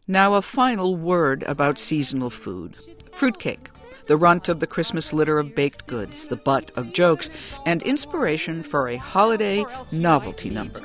Now a final word about seasonal food. Fruitcake, the runt of the Christmas litter of baked goods, the butt of jokes, and inspiration for a holiday novelty number.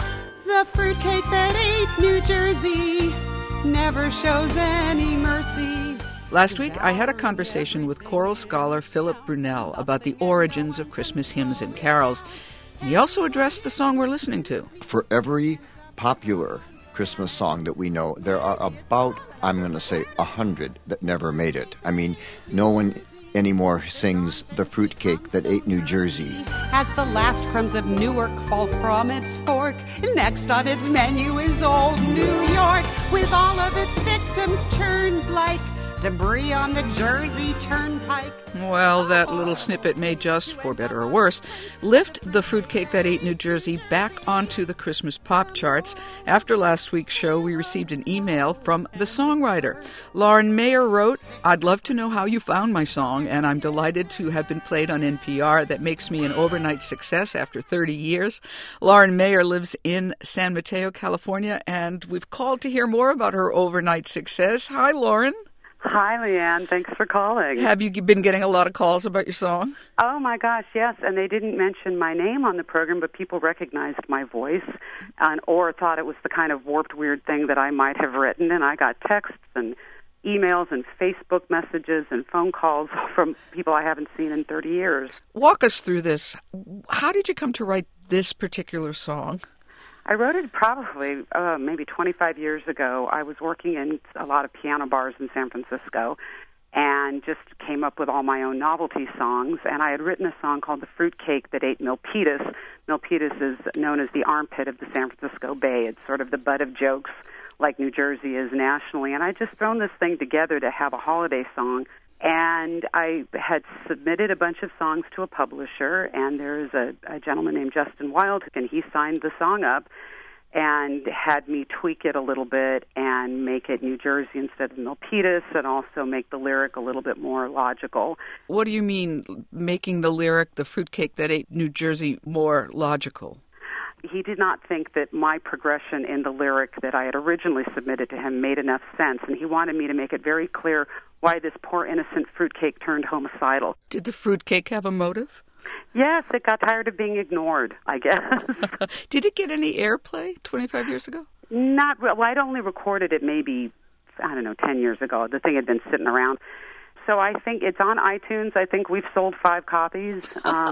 The fruitcake that ate New Jersey never shows any mercy. Last week, I had a conversation with choral scholar Philip Brunel about the origins of Christmas hymns and carols. He also addressed the song we're listening to. For every popular Christmas song that we know, there are about, I'm going to say, 100 that never made it. I mean, no one anymore sings the fruitcake that ate New Jersey. As the last crumbs of Newark fall from its fork, next on its menu is old New York, with all of its victims churned like debris on the Jersey Turnpike. Well, that little snippet may just, for better or worse, lift the fruitcake that ate New Jersey back onto the Christmas pop charts. After last week's show, we received an email from the songwriter. Lauren Mayer wrote, "I'd love to know how you found my song, and I'm delighted to have been played on NPR. That makes me an overnight success after 30 years. Lauren Mayer lives in San Mateo, California, and we've called to hear more about her overnight success. Hi, Lauren. Hi, Leanne. Thanks for calling. Have you been getting a lot of calls about your song? Oh, my gosh, yes. And they didn't mention my name on the program, but people recognized my voice or thought it was the kind of warped, weird thing that I might have written. And I got texts and emails and Facebook messages and phone calls from people I haven't seen in 30 years. Walk us through this. How did you come to write this particular song? I wrote it probably maybe 25 years ago. I was working in a lot of piano bars in San Francisco and just came up with all my own novelty songs. And I had written a song called The Fruitcake That Ate Milpitas. Milpitas is known as the armpit of the San Francisco Bay. It's sort of the butt of jokes like New Jersey is nationally. And I just thrown this thing together to have a holiday song. And I had submitted a bunch of songs to a publisher, and there's a gentleman named Justin Wild, and he signed the song up and had me tweak it a little bit and make it New Jersey instead of Milpitas, and also make the lyric a little bit more logical. What do you mean, making the lyric, the fruitcake that ate New Jersey, more logical? He did not think that my progression in the lyric that I had originally submitted to him made enough sense, and he wanted me to make it very clear why this poor innocent fruitcake turned homicidal. Did the fruitcake have a motive? Yes, it got tired of being ignored, I guess. Did it get any airplay 25 years ago? Not well. I'd only recorded it maybe, 10 years ago. The thing had been sitting around. So I think it's on iTunes. I think we've sold 5 copies.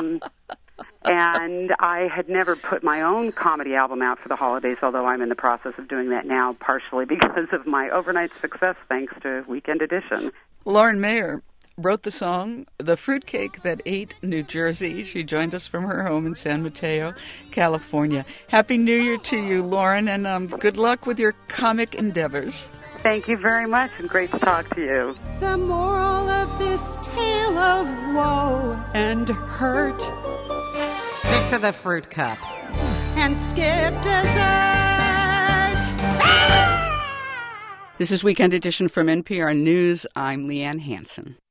And I had never put my own comedy album out for the holidays, although I'm in the process of doing that now, partially because of my overnight success, thanks to Weekend Edition. Lauren Mayer wrote the song, The Fruitcake That Ate New Jersey. She joined us from her home in San Mateo, California. Happy New Year to you, Lauren, and good luck with your comic endeavors. Thank you very much, and great to talk to you. The moral of this tale of woe and hurt: stick to the fruit cup and skip dessert. This is Weekend Edition from NPR News. I'm Leanne Hansen.